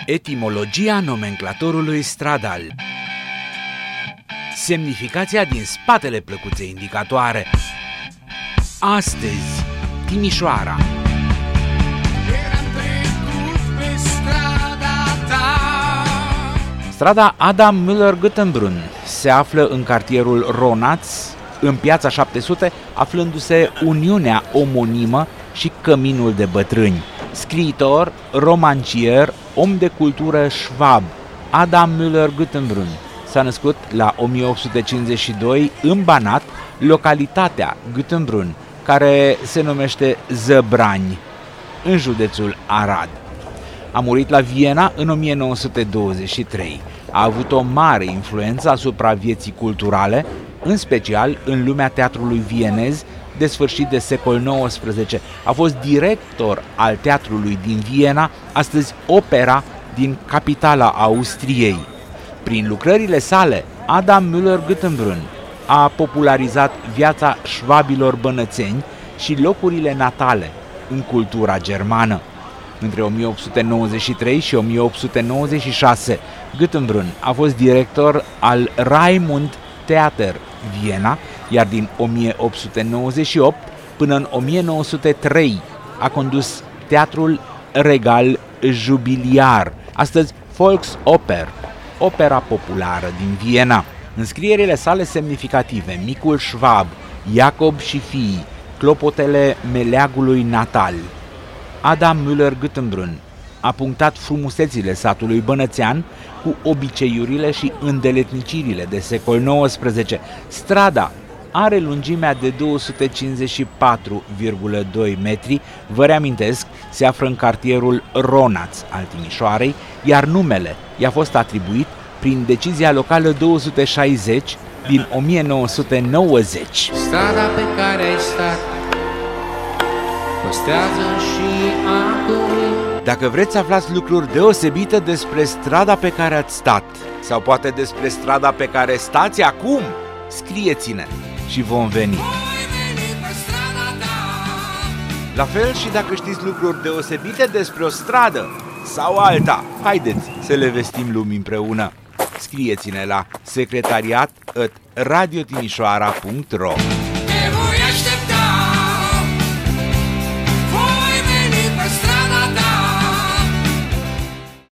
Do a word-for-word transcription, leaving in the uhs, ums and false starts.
Etimologia nomenclatorului stradal. Semnificația din spatele plăcuței indicatoare. Astăzi, Timișoara. Strada Adam Müller-Guttenbrunn se află în cartierul Ronaț, în Piața șapte sute, aflându-se uniunea omonimă și Căminul de Bătrâni. Scriitor, romancier, om de cultură șvab, Adam Müller-Guttenbrunn s-a născut la o mie opt sute cincizeci și doi în Banat, localitatea Guttenbrunn, care se numește Zăbrani, în județul Arad. A murit la Viena în o mie nouă sute douăzeci și trei. A avut o mare influență asupra vieții culturale, în special în lumea teatrului vienez de sfârșit de secol nouăsprezece. A fost director al teatrului din Viena, astăzi opera din capitala Austriei. Prin lucrările sale, Adam Müller-Guttenbrunn a popularizat viața șvabilor bănățeni și locurile natale în cultura germană. Între o mie opt sute nouăzeci și trei și o mie opt sute nouăzeci și șase, Guttenbrunn a fost director al Raimund Theater Viena, iar din o mie opt sute nouăzeci și opt până în o mie nouă sute trei a condus Teatrul Regal Jubiliar, astăzi Volksoper, opera populară din Viena. În scrierile sale semnificative, Micul Șvab, Iacob și fiii, Clopotele meleagului natal, Adam Müller-Guttenbrunn a punctat frumusețile satului bănățean cu obiceiurile și îndeletnicirile de secol nouăsprezece. Strada are lungimea de două sute cincizeci și patru virgulă doi metri, vă reamintesc, se află în cartierul Ronaț al Timișoarei, iar numele i-a fost atribuit prin decizia locală două sute șaizeci din o mie nouă sute nouăzeci. Strada pe care ai stat păstrează și acum. Dacă vreți să aflați lucruri deosebite despre strada pe care ați stat, sau poate despre strada pe care stați acum, scrieți-ne și vom veni. La fel și dacă știți lucruri deosebite despre o stradă sau alta, haideți să le vestim lumii împreună. Scrieți-ne la secretariat at radiotimișoara punct ro.